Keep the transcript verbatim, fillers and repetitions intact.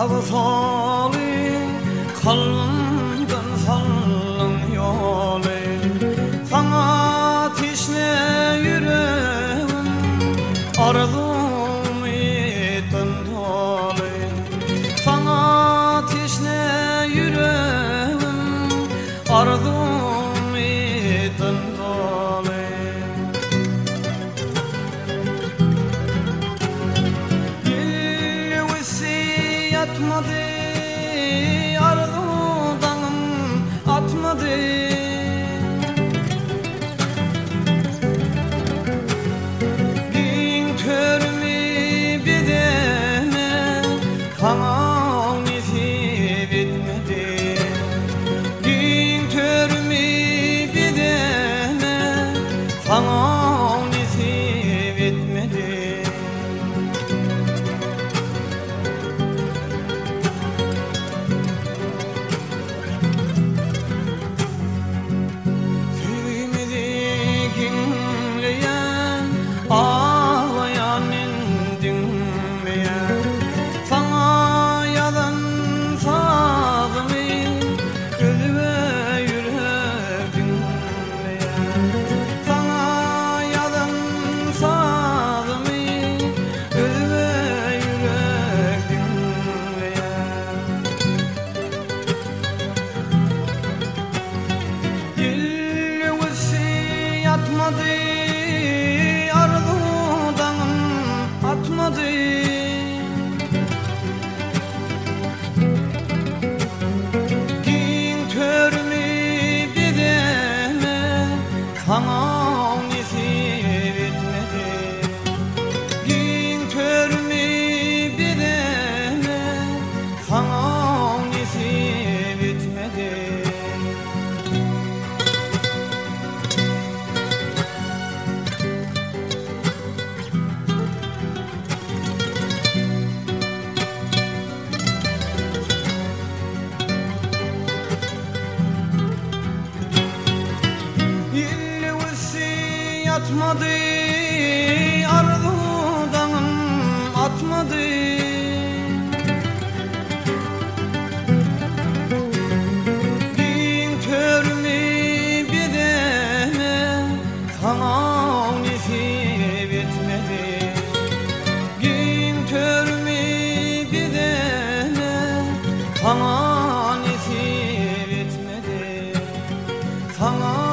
Ağsalı kalbimden sallın yolu, sana teşne yüreğim arzum ettin dolu. Sana teşne yüreğim arzum ettin dolu. Atmadı, arzudan atmadı. Bin körümü bir deme, kana nisip etmedi. Bin körümü bir deme, kana nisip etmedi. Ağlayan dinmeyen, sana yalan sazımı gözüme yürek dinleyen, sana yalan sazımı gözüme yürek dinleyen. Yıllısı yatmadı, atmadı. Kin körümü bir deme, sana nisip etmedi. Kin körümü bir deme, sana nisip etmedi. Atmadı, arzudan atmadı. Bin körümü bir deme, sana nisip etmedi. Bin körümü bir deme, sana nisip etmedi. Sana